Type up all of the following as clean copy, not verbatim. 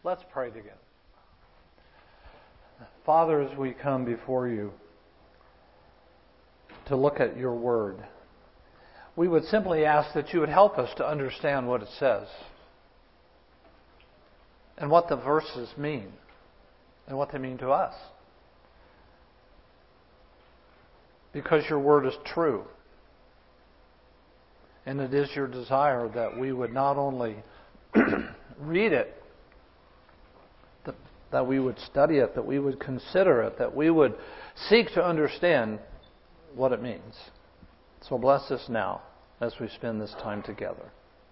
Let's pray together. Father, as we come before you to look at your word, we would simply ask that you would help us to understand what it says and what the verses mean and what they mean to us. Because your word is true. And it is your desire that we would not only read it, that we would study it, that we would consider it, that we would seek to understand what it means. So bless us now as we spend this time together.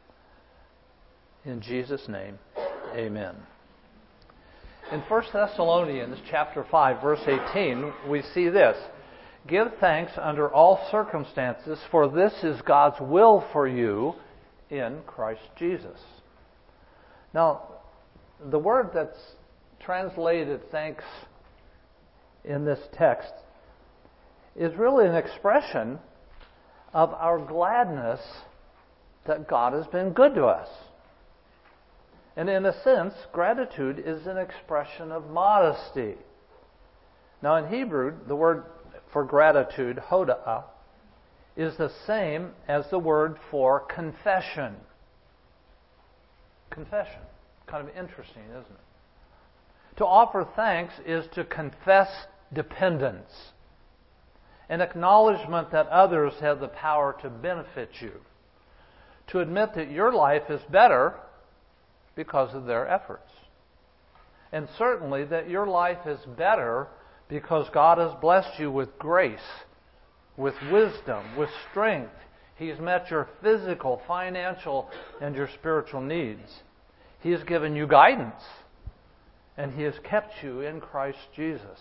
In Jesus' name, amen. In 1 Thessalonians chapter 5, verse 18, we see this. Give thanks under all circumstances, for this is God's will for you in Christ Jesus. Now, the word that's translated thanks in this text is really an expression of our gladness that God has been good to us. And in a sense, gratitude is an expression of modesty. Now in Hebrew, the word for gratitude, hoda'ah, is the same as the word for confession. Confession. Kind of interesting, isn't it? To offer thanks is to confess dependence, an acknowledgement that others have the power to benefit you, to admit that your life is better because of their efforts, and certainly that your life is better because God has blessed you with grace, with wisdom, with strength. He's met your physical, financial, and your spiritual needs. He has given you guidance, and He has kept you in Christ Jesus.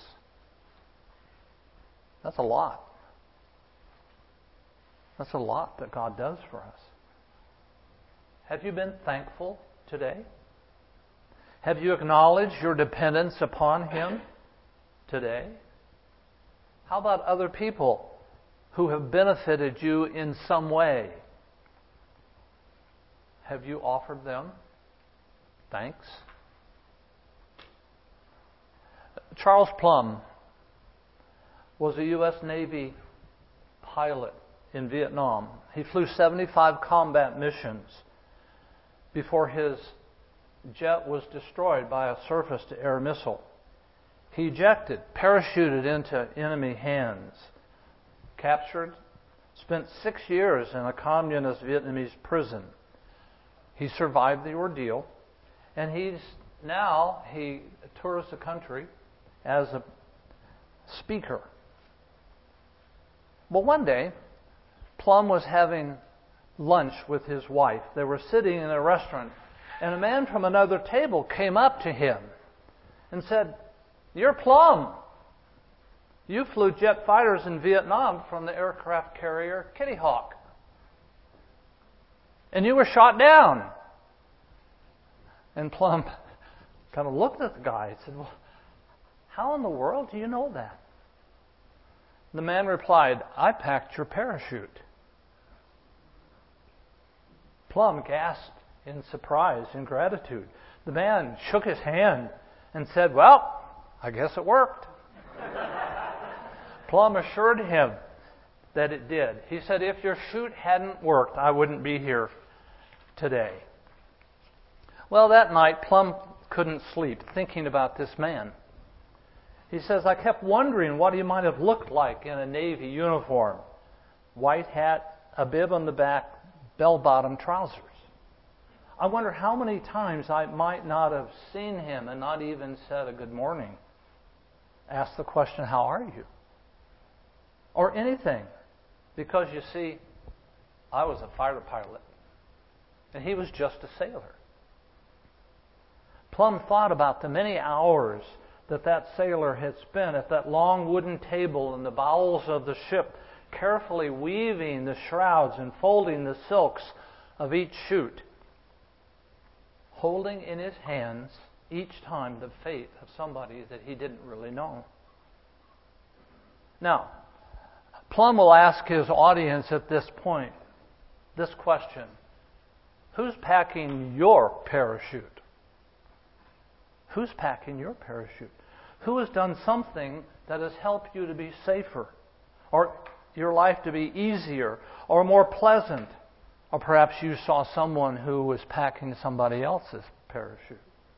That's a lot. That's a lot that God does for us. Have you been thankful today? Have you acknowledged your dependence upon Him today? How about other people who have benefited you in some way? Have you offered them thanks? Charles Plumb was a U.S. Navy pilot in Vietnam. He flew 75 combat missions before his jet was destroyed by a surface-to-air missile. He ejected, parachuted into enemy hands, captured, spent 6 years in a communist Vietnamese prison. He survived the ordeal, and he tours the country as a speaker. Well, one day, Plumb was having lunch with his wife. They were sitting in a restaurant, and a man from another table came up to him and said, "You're Plumb. You flew jet fighters in Vietnam from the aircraft carrier Kitty Hawk. And you were shot down." And Plumb kind of looked at the guy and said, "Well, how in the world do you know that?" The man replied, "I packed your parachute." Plumb gasped in surprise and gratitude. The man shook his hand and said, "Well, I guess it worked." Plumb assured him that it did. He said, "If your chute hadn't worked, I wouldn't be here today." Well, that night, Plumb couldn't sleep thinking about this man. He says, "I kept wondering what he might have looked like in a Navy uniform. White hat, a bib on the back, bell-bottom trousers. I wonder how many times I might not have seen him and not even said a good morning. Asked the question, 'How are you?' Or anything. Because you see, I was a fighter pilot, and he was just a sailor." Plumb thought about the many hours that sailor had spent at that long wooden table in the bowels of the ship, carefully weaving the shrouds and folding the silks of each chute, holding in his hands each time the fate of somebody that he didn't really know. Now, Plumb will ask his audience at this point this question: who's packing your parachute? Who's packing your parachute? Who has done something that has helped you to be safer, or your life to be easier, or more pleasant? Or perhaps you saw someone who was packing somebody else's parachute.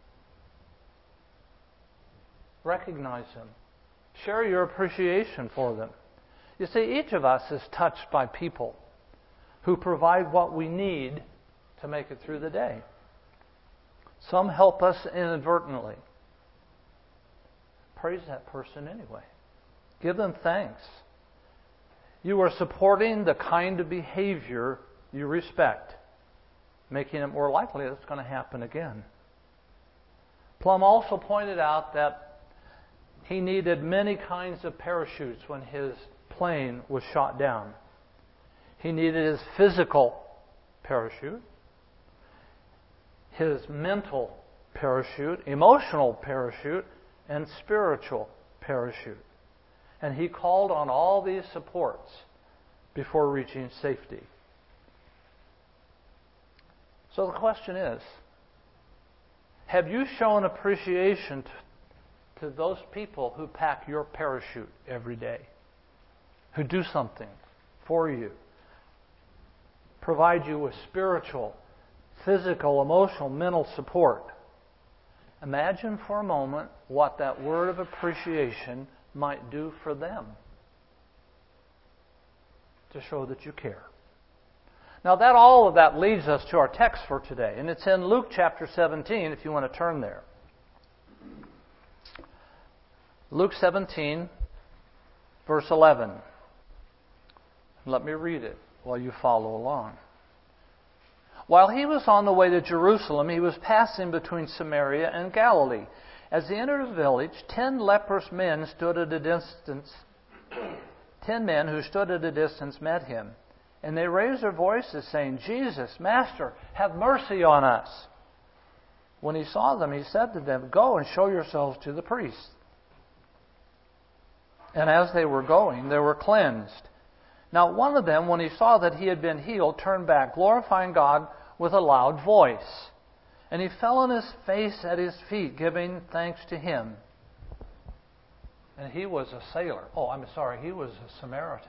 Recognize them. Share your appreciation for them. You see, each of us is touched by people who provide what we need to make it through the day. Some help us inadvertently. Praise that person anyway. Give them thanks. You are supporting the kind of behavior you respect, making it more likely that it's going to happen again. Plum also pointed out that he needed many kinds of parachutes when his plane was shot down. He needed his physical parachute, his mental parachute, emotional parachute, and spiritual parachute. And he called on all these supports before reaching safety. So the question is, have you shown appreciation to those people who pack your parachute every day, who do something for you, provide you with spiritual, physical, emotional, mental support? Imagine for a moment what that word of appreciation might do for them to show that you care. Now, all of that leads us to our text for today, and it's in Luke chapter 17, if you want to turn there. Luke 17, verse 11. Let me read it while you follow along. While he was on the way to Jerusalem, he was passing between Samaria and Galilee. As he entered a village, 10 leprous men stood at a distance. 10 men who stood at a distance met him. And they raised their voices, saying, "Jesus, Master, have mercy on us." When he saw them, he said to them, "Go and show yourselves to the priest." And as they were going, they were cleansed. Now one of them, when he saw that he had been healed, turned back, glorifying God with a loud voice. And he fell on his face at his feet, giving thanks to him. And he was a sailor. He was a Samaritan.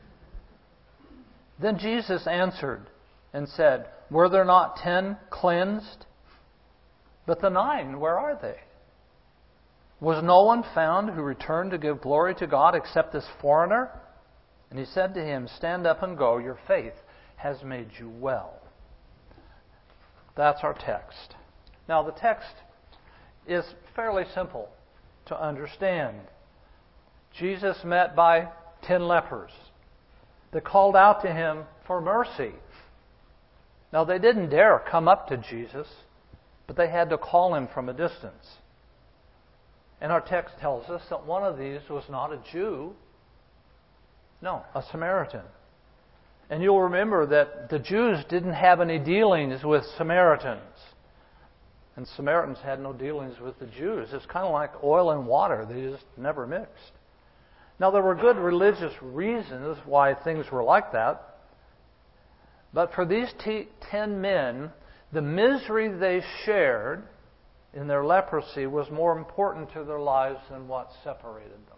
Then Jesus answered and said, "Were there not 10 cleansed? But the 9, where are they? Was no one found who returned to give glory to God except this foreigner?" And he said to him, "Stand up and go. Your faith has made you well." That's our text. Now, the text is fairly simple to understand. Jesus met by 10 lepers that called out to him for mercy. Now, they didn't dare come up to Jesus, but they had to call him from a distance. And our text tells us that one of these was not a Jew, no, a Samaritan. And you'll remember that the Jews didn't have any dealings with Samaritans. And Samaritans had no dealings with the Jews. It's kind of like oil and water. They just never mixed. Now, there were good religious reasons why things were like that. But for these 10 men, the misery they shared in their leprosy was more important to their lives than what separated them.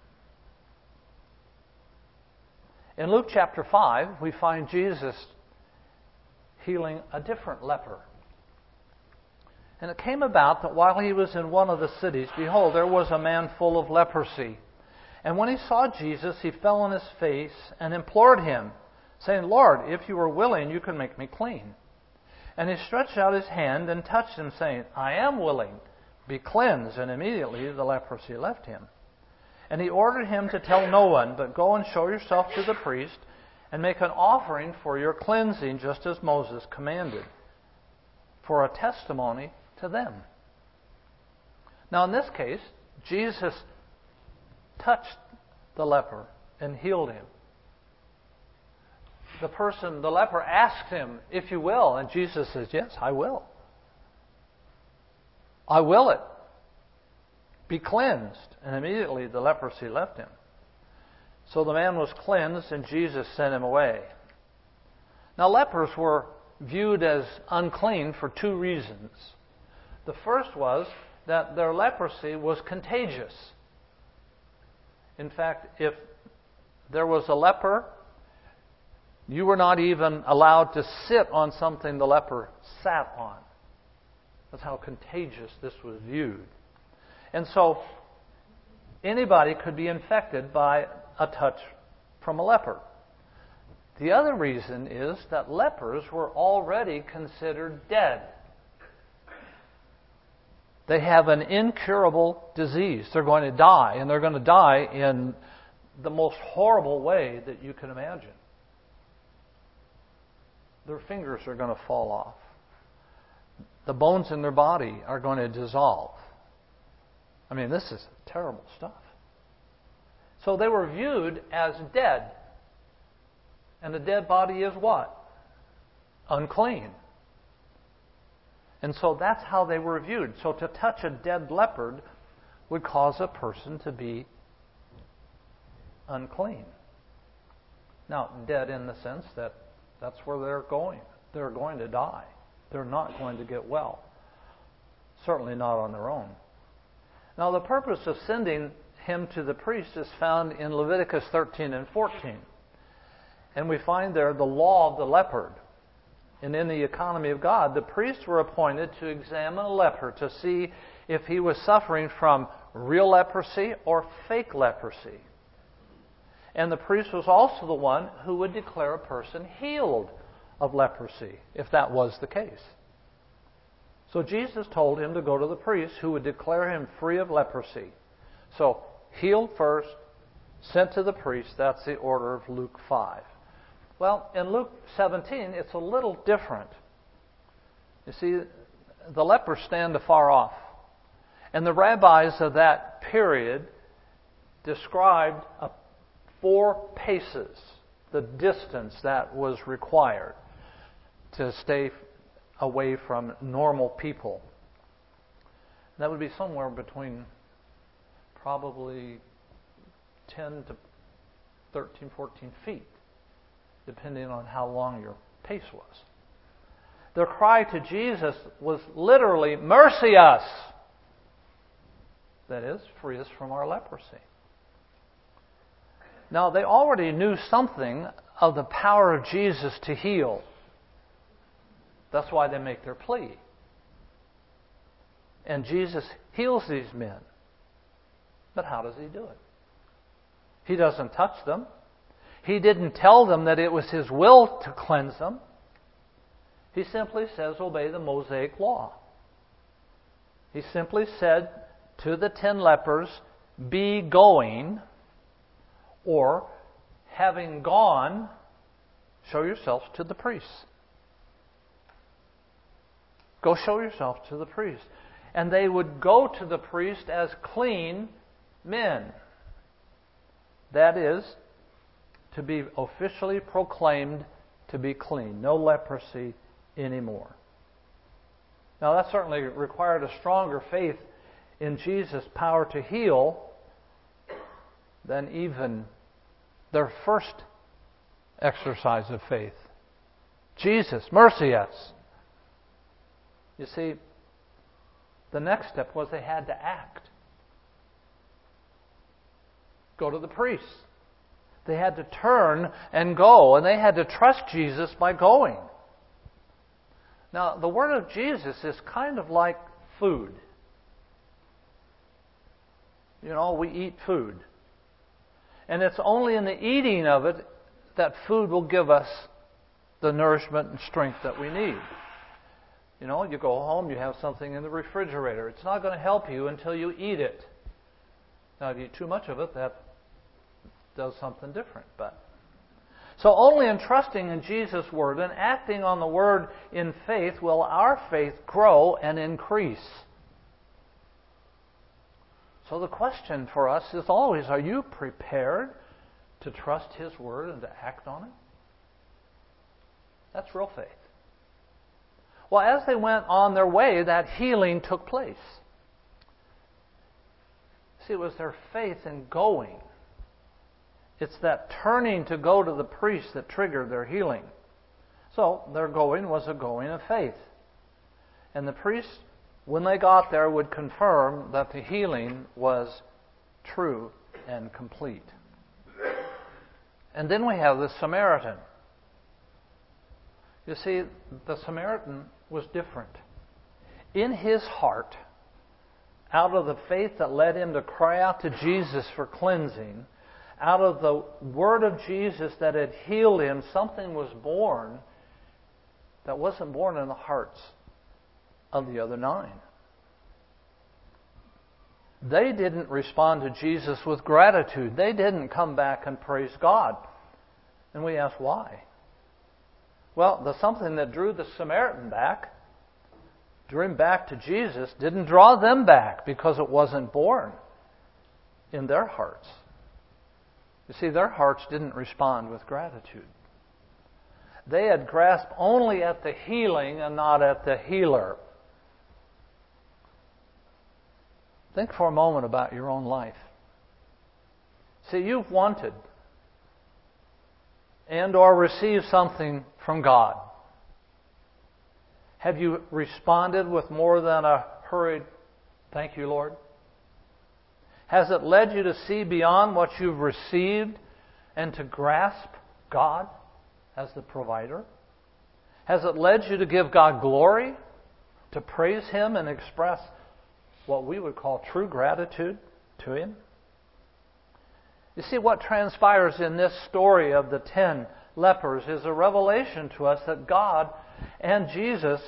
In Luke chapter 5, we find Jesus healing a different leper. And it came about that while he was in one of the cities, behold, there was a man full of leprosy. And when he saw Jesus, he fell on his face and implored him, saying, "Lord, if you are willing, you can make me clean." And he stretched out his hand and touched him, saying, "I am willing, be cleansed." And immediately the leprosy left him. And he ordered him to tell no one, but go and show yourself to the priest and make an offering for your cleansing, just as Moses commanded, for a testimony to them. Now, in this case, Jesus touched the leper and healed him. The leper asked him, "If you will," and Jesus says, "Yes, I will. I will it. Be cleansed." And immediately the leprosy left him. So the man was cleansed, and Jesus sent him away. Now, lepers were viewed as unclean for 2 reasons. The first was that their leprosy was contagious. In fact, if there was a leper, you were not even allowed to sit on something the leper sat on. That's how contagious this was viewed. And so, anybody could be infected by a touch from a leper. The other reason is that lepers were already considered dead. They have an incurable disease. They're going to die, and they're going to die in the most horrible way that you can imagine. Their fingers are going to fall off. The bones in their body are going to dissolve. I mean, this is terrible stuff. So they were viewed as dead. And a dead body is what? Unclean. And so that's how they were viewed. So to touch a dead leopard would cause a person to be unclean. Now, dead in the sense that that's where they're going. They're going to die. They're not going to get well. Certainly not on their own. Now, the purpose of sending him to the priest is found in Leviticus 13 and 14. And we find there the law of the leopard. And in the economy of God, the priests were appointed to examine a leper to see if he was suffering from real leprosy or fake leprosy. And the priest was also the one who would declare a person healed of leprosy, if that was the case. So Jesus told him to go to the priest who would declare him free of leprosy. So, healed first, sent to the priest. That's the order of Luke 5. Well, in Luke 17, it's a little different. You see, the lepers stand afar off. And the rabbis of that period described 4 paces, the distance that was required to stay away from normal people. That would be somewhere between probably 10 to 13, 14 feet, depending on how long your pace was. Their cry to Jesus was literally, "Mercy us!" That is, free us from our leprosy. Now, they already knew something of the power of Jesus to heal. That's why they make their plea. And Jesus heals these men. But how does He do it? He doesn't touch them. He didn't tell them that it was His will to cleanse them. He simply says, obey the Mosaic law. He simply said to the 10 lepers, be going, or having gone, show yourselves to the priest. Go show yourself to the priest. And they would go to the priest as clean men. That is, to be officially proclaimed to be clean. No leprosy anymore. Now, that certainly required a stronger faith in Jesus' power to heal than even their first exercise of faith. Jesus, mercy us. You see, the next step was they had to act. Go to the priest. They had to turn and go, and they had to trust Jesus by going. Now, the word of Jesus is kind of like food. You know, we eat food. And it's only in the eating of it that food will give us the nourishment and strength that we need. You know, you go home, you have something in the refrigerator. It's not going to help you until you eat it. Now, if you eat too much of it, that does something different. So only in trusting in Jesus' Word and acting on the Word in faith will our faith grow and increase. So the question for us is always, are you prepared to trust His Word and to act on it? That's real faith. Well, as they went on their way, that healing took place. See, it was their faith in going. It's that turning to go to the priest that triggered their healing. So, their going was a going of faith. And the priest when they got there, would confirm that the healing was true and complete. And then we have the Samaritan. You see, the Samaritan was different. In his heart, out of the faith that led him to cry out to Jesus for cleansing, out of the word of Jesus that had healed him, something was born that wasn't born in the hearts of the other 9. They didn't respond to Jesus with gratitude. They didn't come back and praise God. And we ask why. Well, the something that drew the Samaritan back, drew him back to Jesus, didn't draw them back because it wasn't born in their hearts. You see, their hearts didn't respond with gratitude. They had grasped only at the healing and not at the healer. Think for a moment about your own life. See, you've wanted and or received something from God. Have you responded with more than a hurried, "Thank you, Lord"? Has it led you to see beyond what you've received and to grasp God as the provider? Has it led you to give God glory, to praise Him and express what we would call true gratitude to Him? You see, what transpires in this story of the 10 lepers is a revelation to us that God and Jesus,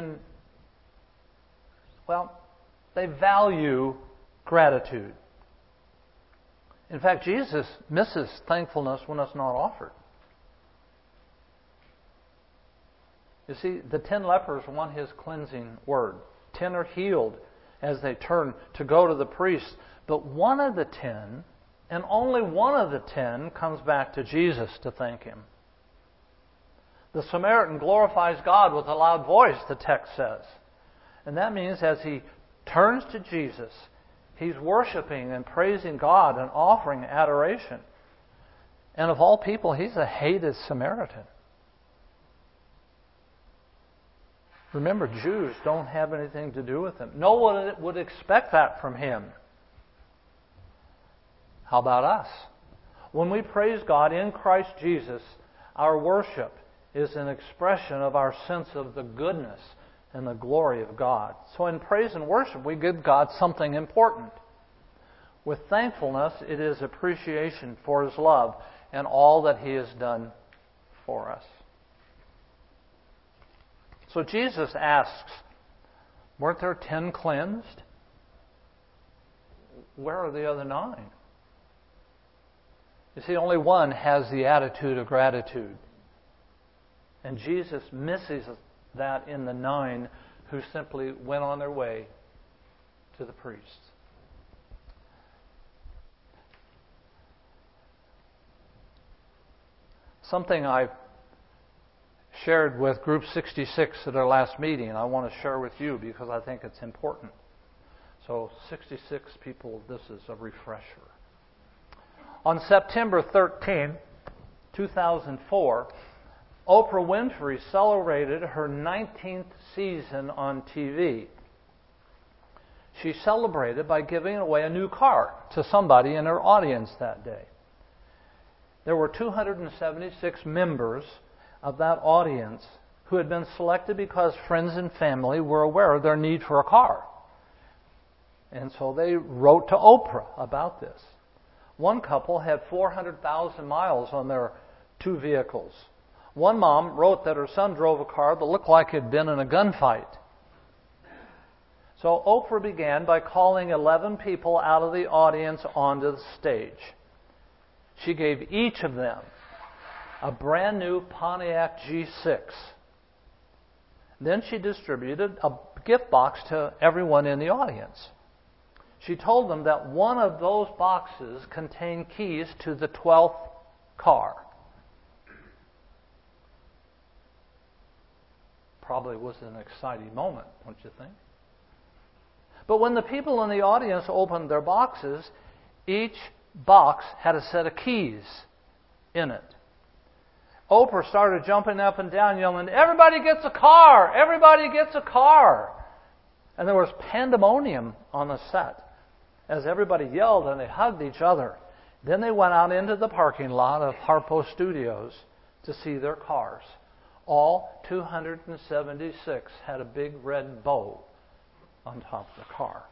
they value gratitude. In fact, Jesus misses thankfulness when it's not offered. You see, the 10 lepers want His cleansing word. 10 are healed as they turn to go to the priest. But one of the 10, and only one of the 10, comes back to Jesus to thank Him. The Samaritan glorifies God with a loud voice, the text says. And that means as he turns to Jesus, he's worshiping and praising God and offering adoration. And of all people, he's a hated Samaritan. Remember, Jews don't have anything to do with him. No one would expect that from him. How about us? When we praise God in Christ Jesus, our worship is an expression of our sense of the goodness and the glory of God. So in praise and worship, we give God something important. With thankfulness, it is appreciation for His love and all that He has done for us. So Jesus asks, weren't there 10 cleansed? Where are the other 9? You see, only one has the attitude of gratitude. And Jesus misses that in the 9 who simply went on their way to the priests. Something I shared with Group 66 at our last meeting, and I want to share with you because I think it's important. So 66 people, this is a refresher. On September 13, 2004, Oprah Winfrey celebrated her 19th season on TV. She celebrated by giving away a new car to somebody in her audience that day. There were 276 members of that audience who had been selected because friends and family were aware of their need for a car. And so they wrote to Oprah about this. One couple had 400,000 miles on their 2 vehicles. One mom wrote that her son drove a car that looked like it had been in a gunfight. So Oprah began by calling 11 people out of the audience onto the stage. She gave each of them a brand new Pontiac G6. Then she distributed a gift box to everyone in the audience. She told them that one of those boxes contained keys to the 12th car. Probably was an exciting moment, don't you think? But when the people in the audience opened their boxes, each box had a set of keys in it. Oprah started jumping up and down, yelling, "Everybody gets a car! Everybody gets a car!" And there was pandemonium on the set as everybody yelled and they hugged each other. Then they went out into the parking lot of Harpo Studios to see their cars. All 276 had a big red bow on top of the car.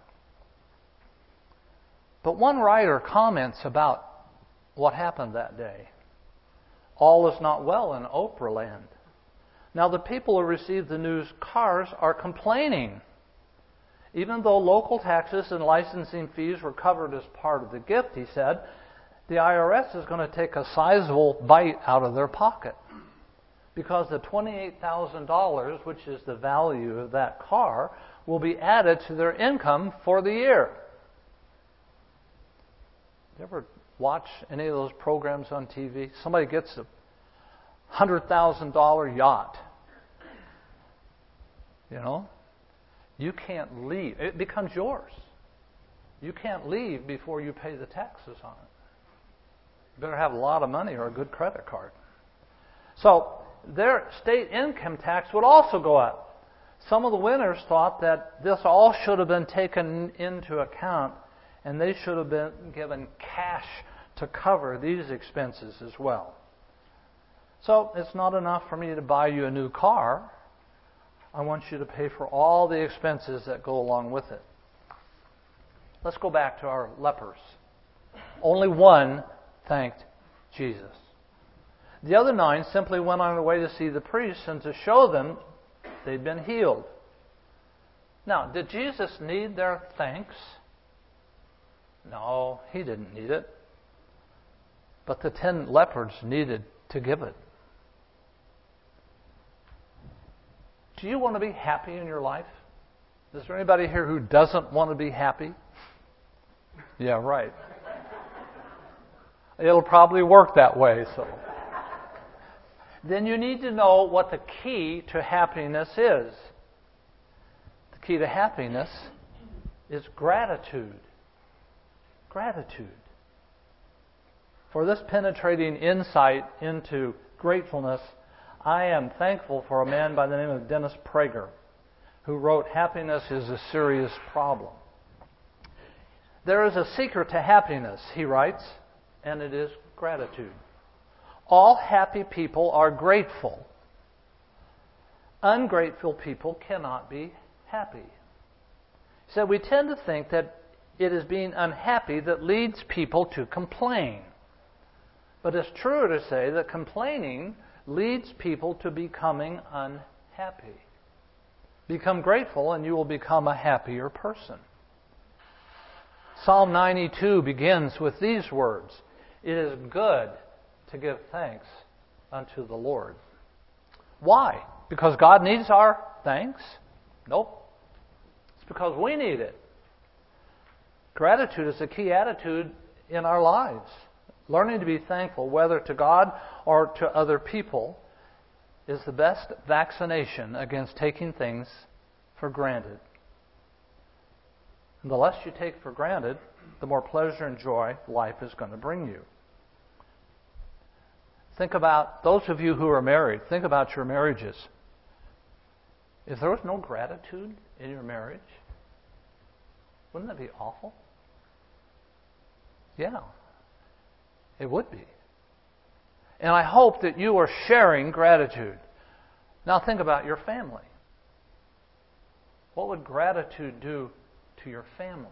But one writer comments about what happened that day. All is not well in Oprah land. Now the people who received the news cars are complaining. Even though local taxes and licensing fees were covered as part of the gift, he said, the IRS is going to take a sizable bite out of their pocket. Because the $28,000, which is the value of that car, will be added to their income for the year. You ever watch any of those programs on TV? Somebody gets a $100,000 yacht. You know? You can't leave. It becomes yours. You can't leave before you pay the taxes on it. You better have a lot of money or a good credit card. So their state income tax would also go up. Some of the winners thought that this all should have been taken into account and they should have been given cash to cover these expenses as well. So it's not enough for me to buy you a new car. I want you to pay for all the expenses that go along with it. Let's go back to our lepers. Only one thanked Jesus. The other 9 simply went on their way to see the priests and to show them they'd been healed. Now, did Jesus need their thanks? No, he didn't need it. But the 10 lepers needed to give it. Do you want to be happy in your life? Is there anybody here who doesn't want to be happy? Yeah, right. It'll probably work that way, so. Then you need to know what the key to happiness is. The key to happiness is gratitude. Gratitude. For this penetrating insight into gratefulness, I am thankful for a man by the name of Dennis Prager, who wrote, "Happiness is a Serious Problem." There is a secret to happiness, he writes, and it is gratitude. All happy people are grateful. Ungrateful people cannot be happy. So we tend to think that it is being unhappy that leads people to complain. But it's truer to say that complaining leads people to becoming unhappy. Become grateful and you will become a happier person. Psalm 92 begins with these words, "It is good to give thanks unto the Lord." Why? Because God needs our thanks? Nope. It's because we need it. Gratitude is a key attitude in our lives. Learning to be thankful, whether to God or to other people, is the best vaccination against taking things for granted. And the less you take for granted, the more pleasure and joy life is going to bring you. Think about those of you who are married. Think about your marriages. If there was no gratitude in your marriage, wouldn't that be awful? Yeah, it would be. And I hope that you are sharing gratitude. Now think about your family. What would gratitude do to your family?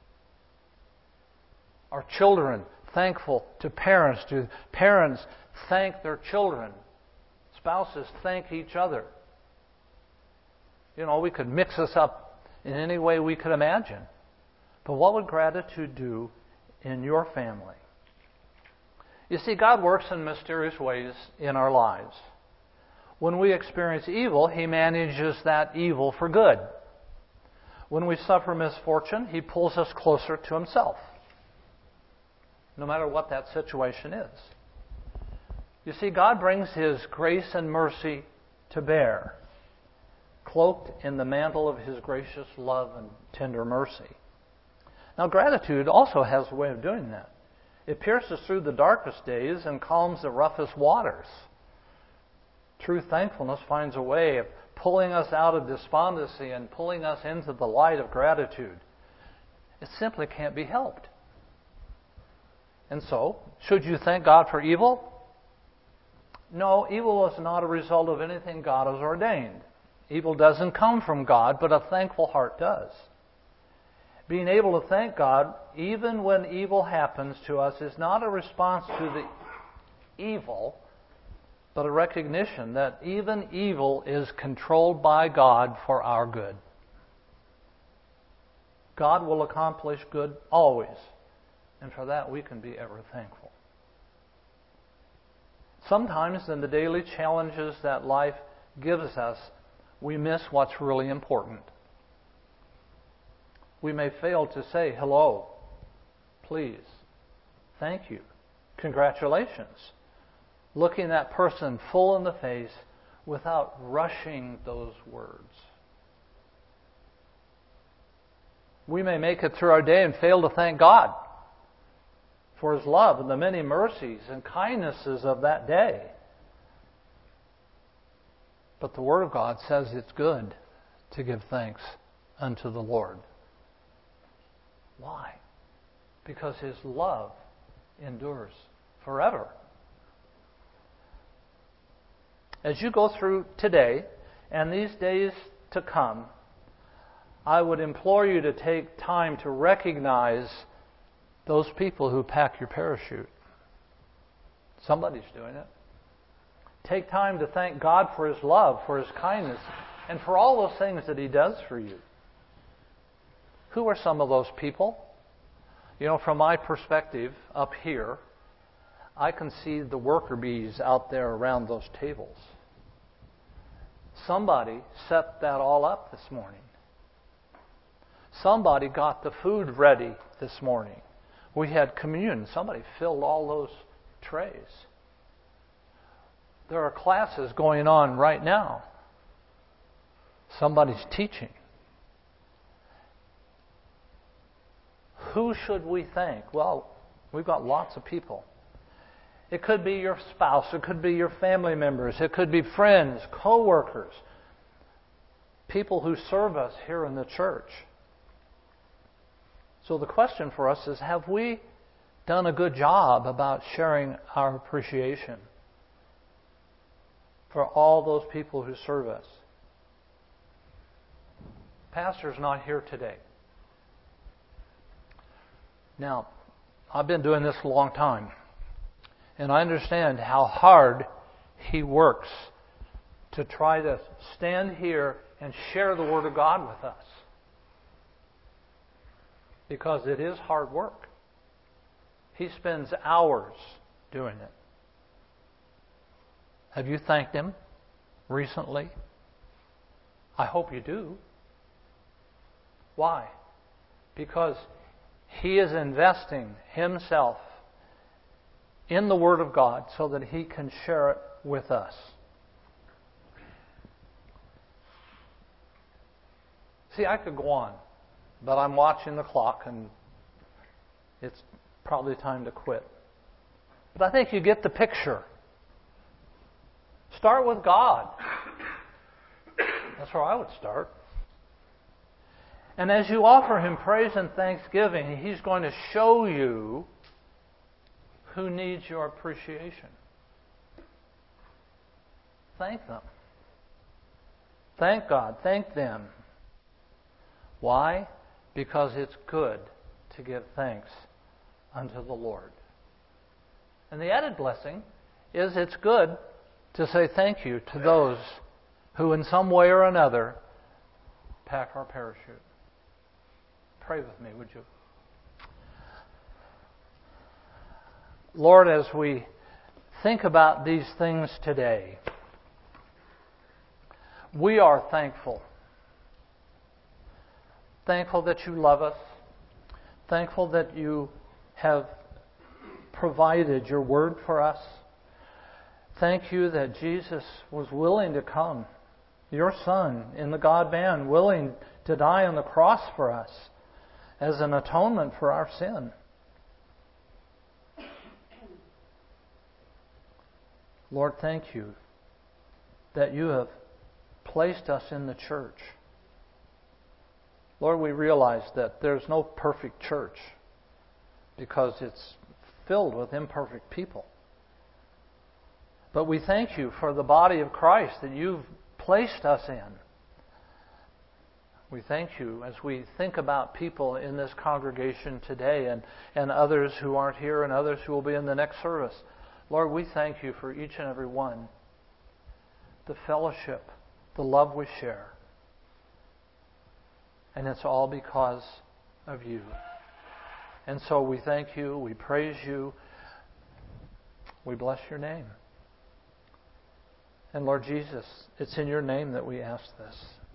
Are children thankful to parents? Do parents thank their children? Spouses thank each other? You know, we could mix this up in any way we could imagine. But what would gratitude do in your family? You see, God works in mysterious ways in our lives. When we experience evil, He manages that evil for good. When we suffer misfortune, He pulls us closer to Himself, no matter what that situation is. You see, God brings His grace and mercy to bear, cloaked in the mantle of His gracious love and tender mercy. Now, gratitude also has a way of doing that. It pierces through the darkest days and calms the roughest waters. True thankfulness finds a way of pulling us out of despondency and pulling us into the light of gratitude. It simply can't be helped. And so, should you thank God for evil? No, evil is not a result of anything God has ordained. Evil doesn't come from God, but a thankful heart does. Being able to thank God, even when evil happens to us, is not a response to the evil, but a recognition that even evil is controlled by God for our good. God will accomplish good always, and for that we can be ever thankful. Sometimes in the daily challenges that life gives us, we miss what's really important. We may fail to say hello, please, thank you, congratulations. Looking that person full in the face without rushing those words. We may make it through our day and fail to thank God for His love and the many mercies and kindnesses of that day. But the Word of God says it's good to give thanks unto the Lord. Why? Because His love endures forever. As you go through today and these days to come, I would implore you to take time to recognize those people who pack your parachute. Somebody's doing it. Take time to thank God for His love, for His kindness, and for all those things that He does for you. Who are some of those people? You know, from my perspective up here, I can see the worker bees out there around those tables. Somebody set that all up this morning. Somebody got the food ready this morning. We had communion. Somebody filled all those trays. There are classes going on right now. Somebody's teaching. Who should we thank? Well, we've got lots of people. It could be your spouse. It could be your family members. It could be friends, co-workers, people who serve us here in the church. So the question for us is, have we done a good job about sharing our appreciation for all those people who serve us? Pastor's not here today. Now, I've been doing this a long time, and I understand how hard he works to try to stand here and share the Word of God with us. Because it is hard work. He spends hours doing it. Have you thanked Him recently? I hope you do. Why? Because He is investing Himself in the Word of God so that He can share it with us. See, I could go on, but I'm watching the clock and it's probably time to quit. But I think you get the picture. Start with God. That's where I would start. And as you offer Him praise and thanksgiving, He's going to show you who needs your appreciation. Thank them. Thank God. Thank them. Why? Because it's good to give thanks unto the Lord. And the added blessing is it's good to say thank you to those who in some way or another pack our parachute. Pray with me, would you? Lord, as we think about these things today, we are thankful. Thankful that you love us. Thankful that you have provided your word for us. Thank you that Jesus was willing to come, your Son in the God-man, willing to die on the cross for us as an atonement for our sin. Lord, thank you that you have placed us in the church. Lord, we realize that there's no perfect church because it's filled with imperfect people. But we thank you for the body of Christ that you've placed us in. We thank you as we think about people in this congregation today and others who aren't here and others who will be in the next service. Lord, we thank you for each and every one. The fellowship, the love we share. And it's all because of you. And so we thank you, we praise you, we bless your name. And Lord Jesus, it's in your name that we ask this.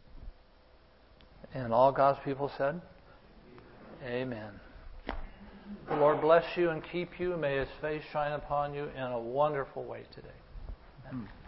And all God's people said, Amen. The Lord bless you and keep you. May His face shine upon you in a wonderful way today. Amen.